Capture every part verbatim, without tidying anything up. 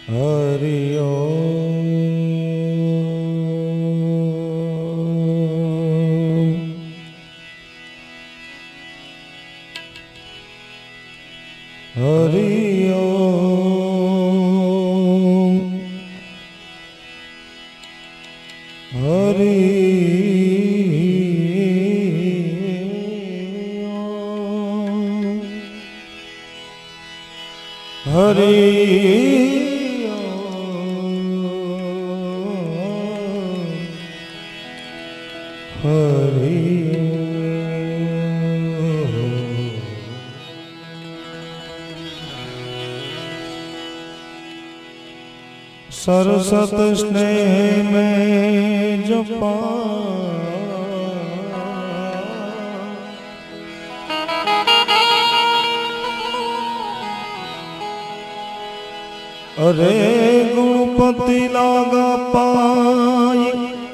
हरि ओम हरि ओम हरि हरि हरि सरसत स्नेह में जपा अरे गुणपति लागा पाई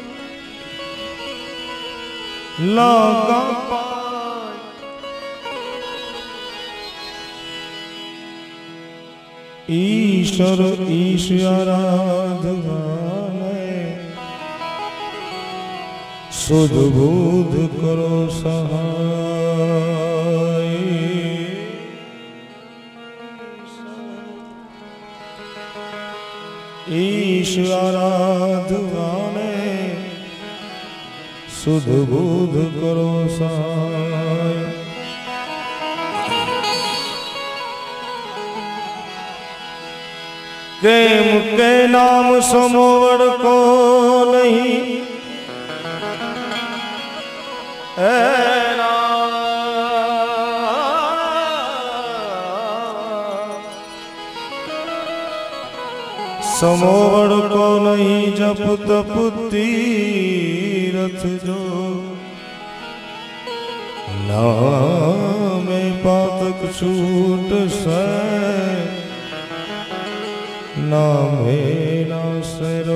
लागा पाई ईश्वर ईश्वराधगाने सुध बुध करो सहाय ईश्वराधगाने सुध बुध करो सहाय प्रेम के नाम समोवर को नहीं ऐ समोवर को नहीं जप तप तीरथ जो नाम पातक छूट से नामे नासरो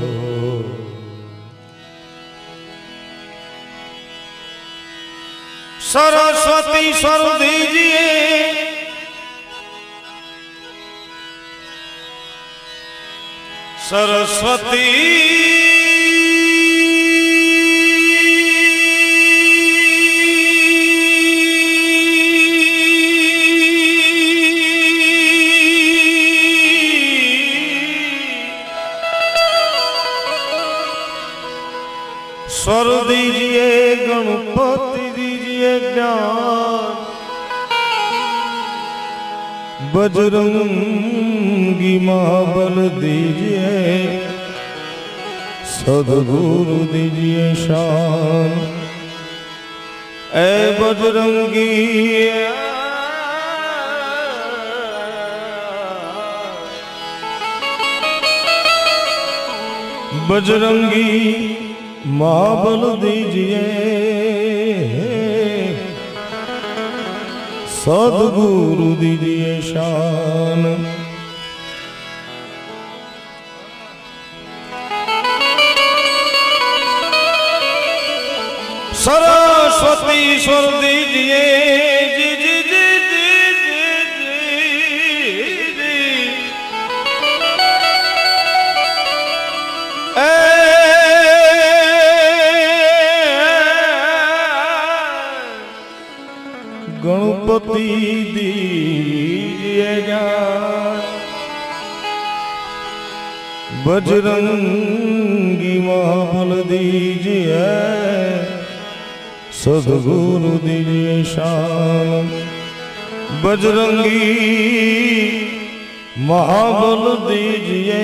सरस्वती स्वर दीजिए सरस्वती स्वर दीजिए गणपति दीजिए ज्ञान बजरंगी महाबल दीजिए सद्गुरु दीजिए शान ऐ बजरंगी बजरंगी महाबल दीजिए सद्गुरु दीजिए शान सरस्वती स्वर दीजिए जी जी जी जी जी जी ए गणपति दीजिए ज्ञान बजरंगी महाबल दीजिए सद्गुरु दीजिए शान बजरंगी महाबल दीजिए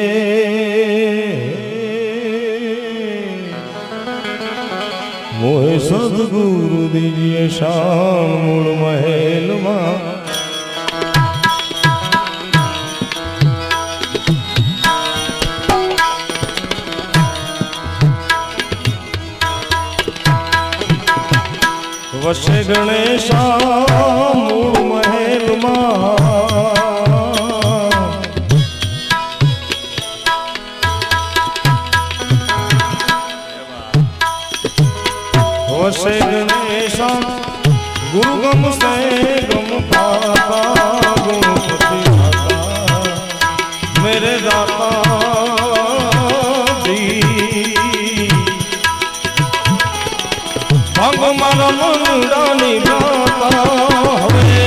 मोहे सद्गुरु दीजिए शान मूल महल मां वशे गणेशा मूल महल मां वशे गणेशा गुरु गम से गम पाता गुणपति मेरे दाता जी भंग मारा मुंडानी दाता हवे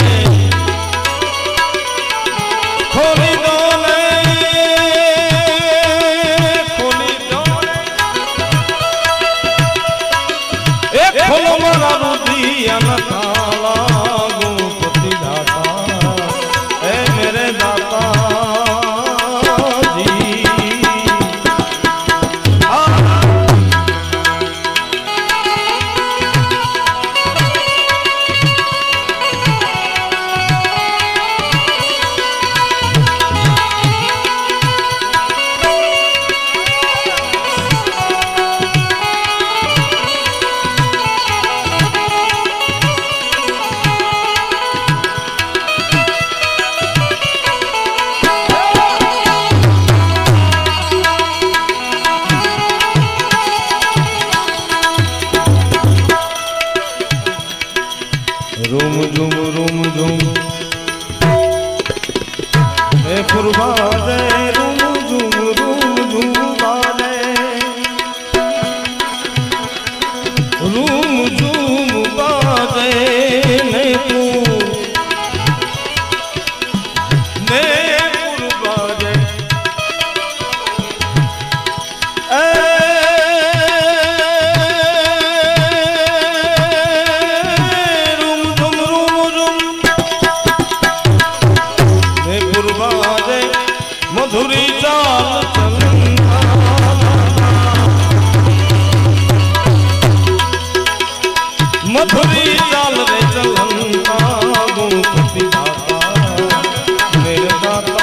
खोली दो ने खोली दो ने एक खोलो मारा रुदिया न ताला गुणपति दाता ए मेरे दाता रूम झूम रूम झूम ए फुरबादे रूम झूम रूम झूम बादे रूम झूम बादे ने तू ने फुरबादे मधुरी चाल चलता मधुरी चाल रे चलता गुणपति दाता मेरे दाता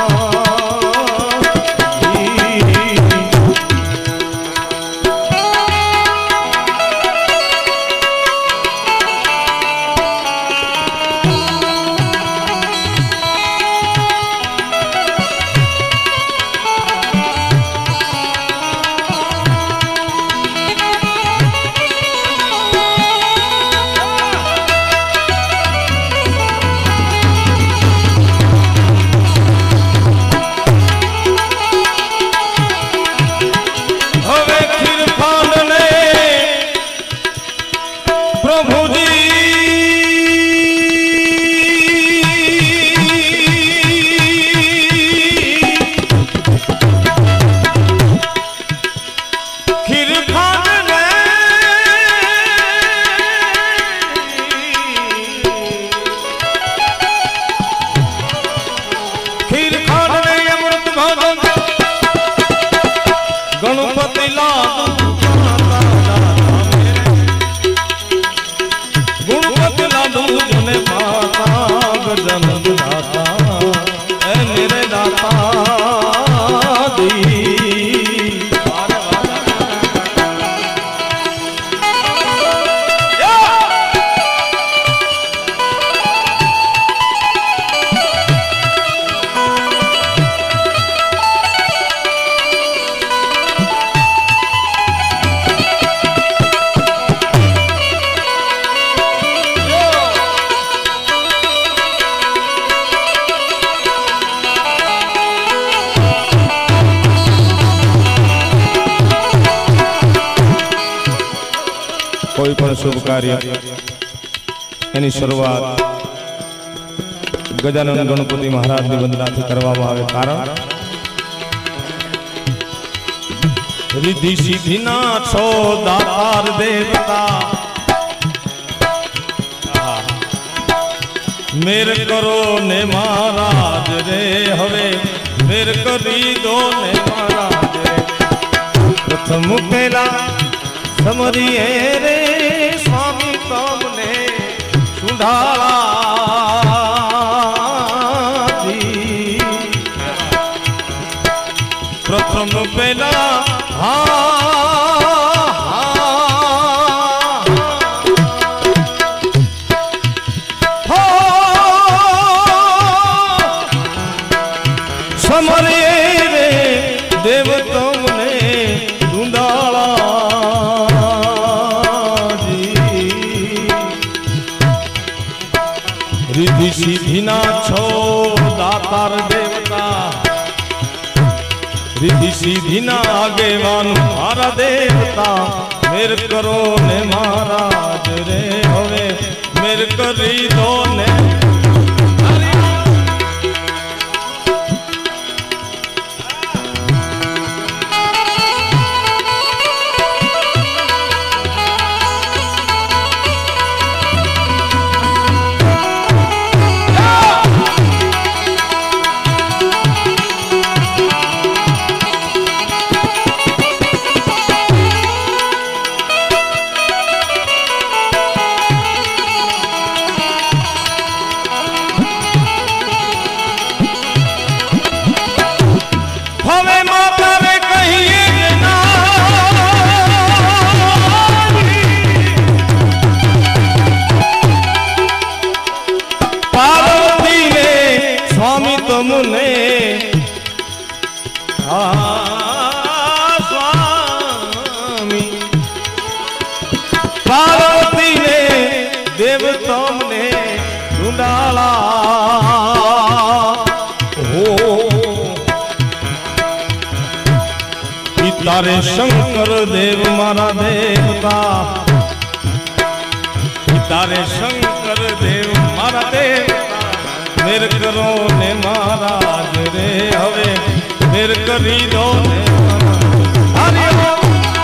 गणपति लाडू गुणपति लाडू जने माता गजन दाता ए मेरे दाता दी कोई पण शुभ कार्य एनी शुरुआत गजानन गणपति महाराज की वंदना थी करवामां आवे कारण रिद्धि सिद्धि ना छो दातार देवता मेर करो ने महाराज रे हवे मेर करी दो ने महाराज रे प्रथम पहला समरिए रे स्वामी तुमने सुंढाला जी प्रथम पहला हाँ समरिए रे देव तुमने ढूंढाला रिद्धि सिद्धि ना छो दातार देवता सीधी सीधी ना आगे वान मारा देवता मेर करो ने महाराज रे हवे मेर करी दो ने स्वामी पार्वती ने देवताओं ने ढूंढाला हो पितारे शंकर देव मारा देवता पितारे शंकर देव मारा देवता मेर करो ने महाराज रे हवे मेर करी दो ने हरि ओम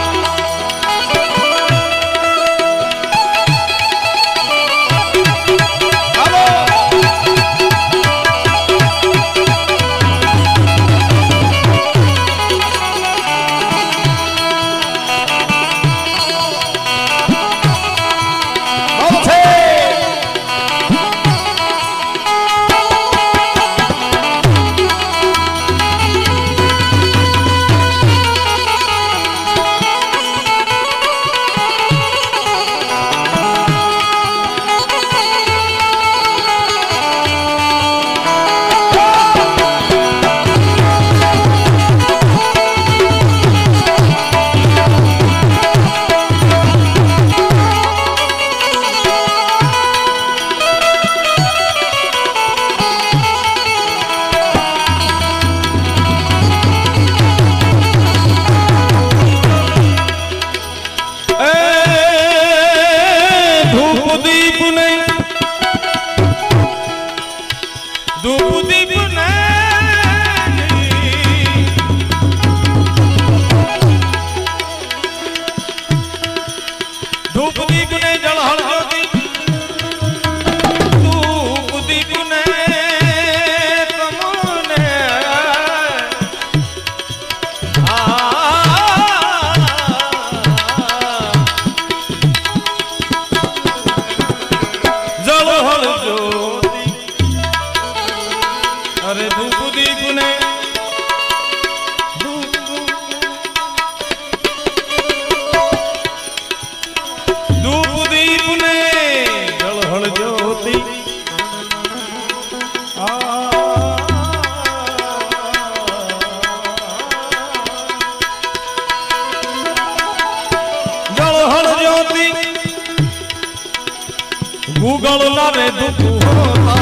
गूगल ना रे दुख होता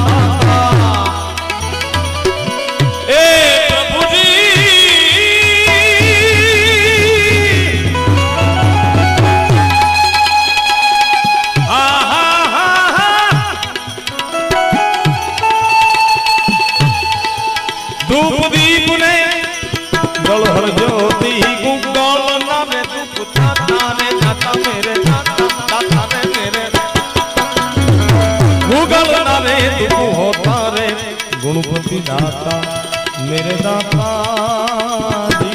ए प्रभु जी हा हा हा धूप दीप ने जलहर ज्योति गूगल ना रे दुख था रे दाता मेरे दाता दाता रे मेरे गूगल ना रे दुख होता रे गुणपति दाता मेरे दाता जी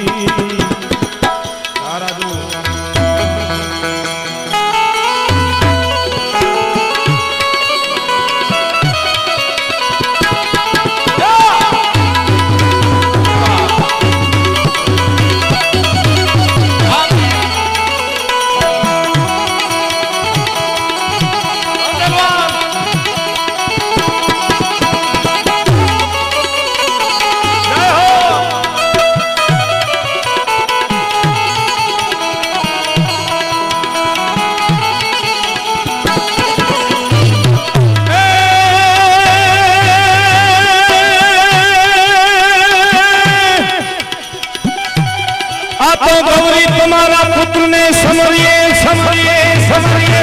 તમારા પુત્રને સમરીએ સમરીએ સમરીએ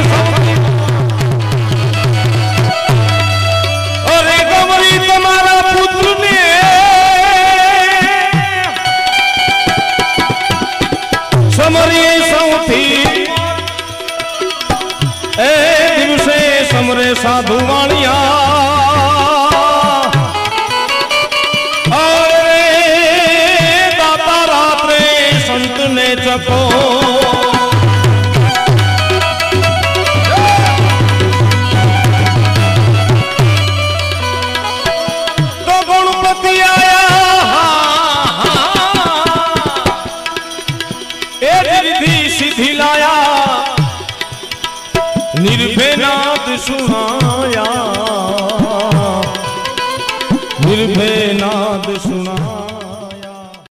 અરે ગમરી તમારા પુત્રને સમરીએ સૌથી એ દિવસે સમરે સાધુમાં